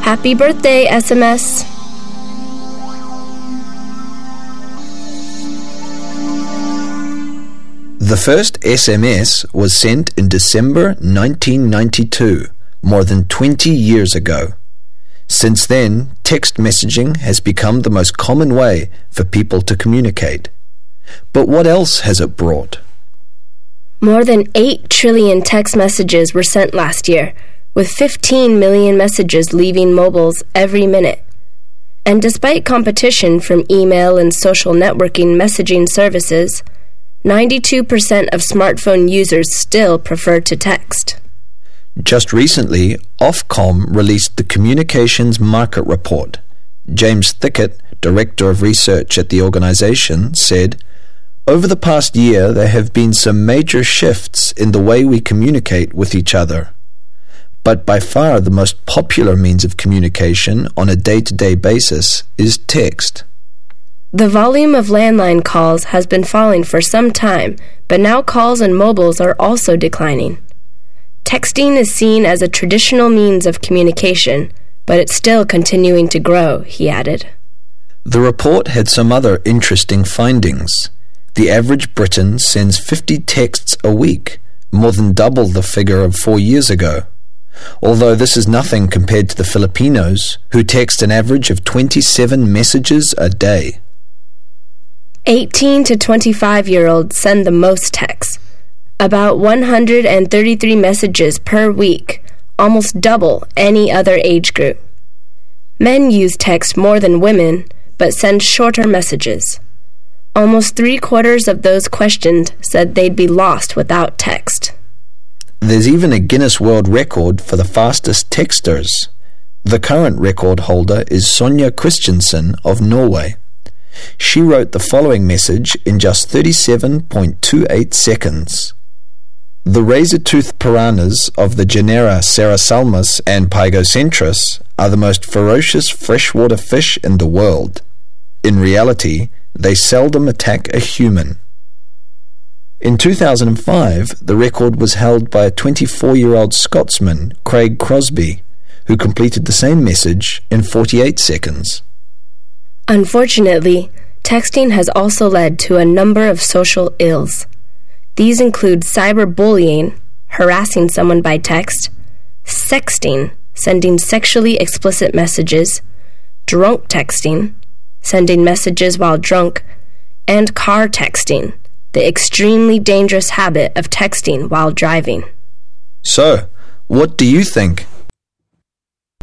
Happy birthday, SMS! The first SMS was sent in December 1992, more than 20 years ago. Since then, text messaging has become the most common way for people to communicate. But what else has it brought? More than 8 trillion text messages were sent last year, with 15 million messages leaving mobiles every minute. And despite competition from email and social networking messaging services, 92% of smartphone users still prefer to text. Just recently, Ofcom released the Communications Market Report. James Thickett, Director of Research at the organization, said, "Over the past year, there have been some major shifts in the way we communicate with each other. But by far the most popular means of communication on a day-to-day basis is text." The volume of landline calls has been falling for some time, but now calls and mobiles are also declining. Texting is seen as a traditional means of communication, but it's still continuing to grow, he added. The report had some other interesting findings. The average Briton sends 50 texts a week, more than double the figure of 4 years ago. Although this is nothing compared to the Filipinos, who text an average of 27 messages a day. 18 to 25-year-olds send the most texts, about 133 messages per week, almost double any other age group. Men use text more than women, but send shorter messages. Almost 3/4 of those questioned said they'd be lost without text. There's even a Guinness World Record for the fastest texters. The current record holder is Sonja Christensen of Norway. She wrote the following message in just 37.28 seconds. The razor-toothed piranhas of the genera Serrasalmus and Pygocentris are the most ferocious freshwater fish in the world. In reality, they seldom attack a human. In 2005, the record was held by a 24-year-old Scotsman, Craig Crosby, who completed the same message in 48 seconds. Unfortunately, texting has also led to a number of social ills. These include cyberbullying, harassing someone by text, sexting, sending sexually explicit messages, drunk texting, sending messages while drunk, and car texting, the extremely dangerous habit of texting while driving. So, what do you think?